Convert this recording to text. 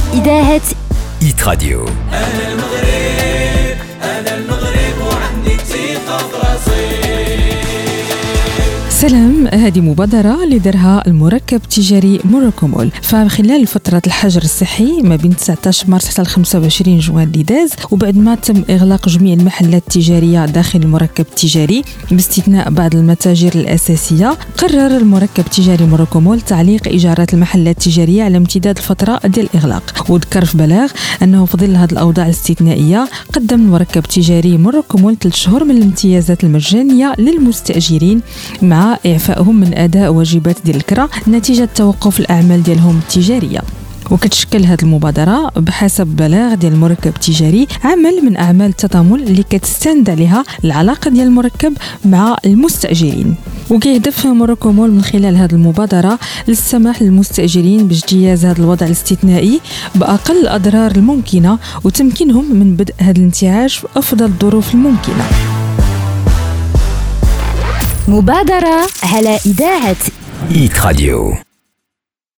إذاعة إيت راديو. أنا المغرب وعندي تيقة فراسي. سلام، هذه مبادرة اللي درها المركب التجاري موروكومول. فخلال فترة الحجر الصحي ما بين 19 مارس حتى 25 جوان اللي داز، وبعد ما تم إغلاق جميع المحلات التجارية داخل المركب التجاري باستثناء بعض المتاجر الأساسية، قرر المركب التجاري موروكومول تعليق إيجارات المحلات التجارية على امتداد الفترة ديال الإغلاق. وذكر في بلاغ أنه في ظل هذه الأوضاع الاستثنائية قدم المركب التجاري موروكومول 3 شهور من الامتيازات المجانية للمستأجرين مع إعفائهم من أداء واجبات ديال الكرا نتيجة توقف الأعمال ديالهم التجارية. وكتشكل هذه المبادرة بحسب بلاغ ديال المركب التجاري عمل من أعمال التضامن اللي كتستند عليها العلاقة ديال المركب مع المستأجرين. وكيهدف موروكومول من خلال هذه المبادرة للسماح للمستأجرين باجتياز هذا الوضع الاستثنائي بأقل الأضرار الممكنة وتمكينهم من بدء هذا الانتعاش بأفضل الظروف الممكنة. مبادرة على إذاعة إيت راديو.